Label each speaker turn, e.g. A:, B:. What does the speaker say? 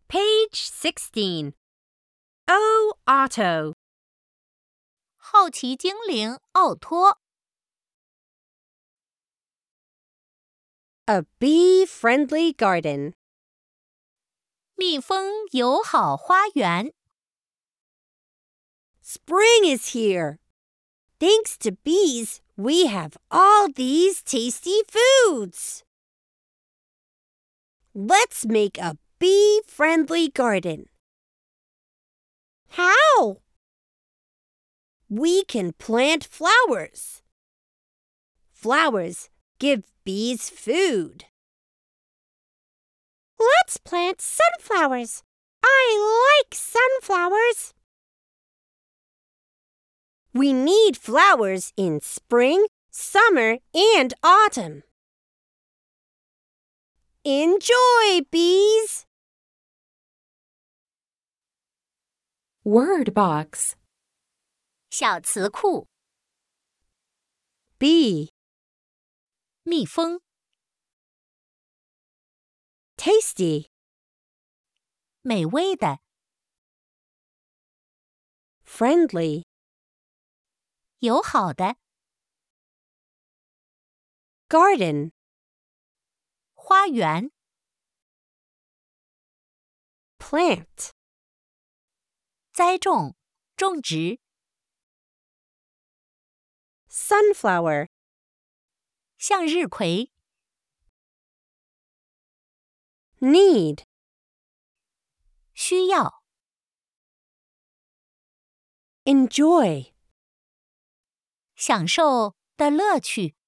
A: Page 16. O Otto.
B: 好奇精灵奥托。
A: A bee-friendly garden.
B: 蜜蜂友好花园。
A: Spring is here. Thanks to bees, we have all these tasty foods. Let's make a bee-friendly garden. How? We can plant flowers. Flowers give bees food. Let's plant sunflowers. I like sunflowers. We need flowers in spring, summer, and autumn. Enjoy, bees!
C: Word box.
B: 小词库。
A: Bee.
B: 蜜蜂。
A: Tasty.
B: 美味的。
A: Friendly.
B: 友好的。
A: Garden.
B: 花园。
A: Plant.
B: 栽种，种植。
A: Sunflower.
B: 向日葵。
A: Need.
B: 需要。
A: Enjoy.
B: 享受的乐趣。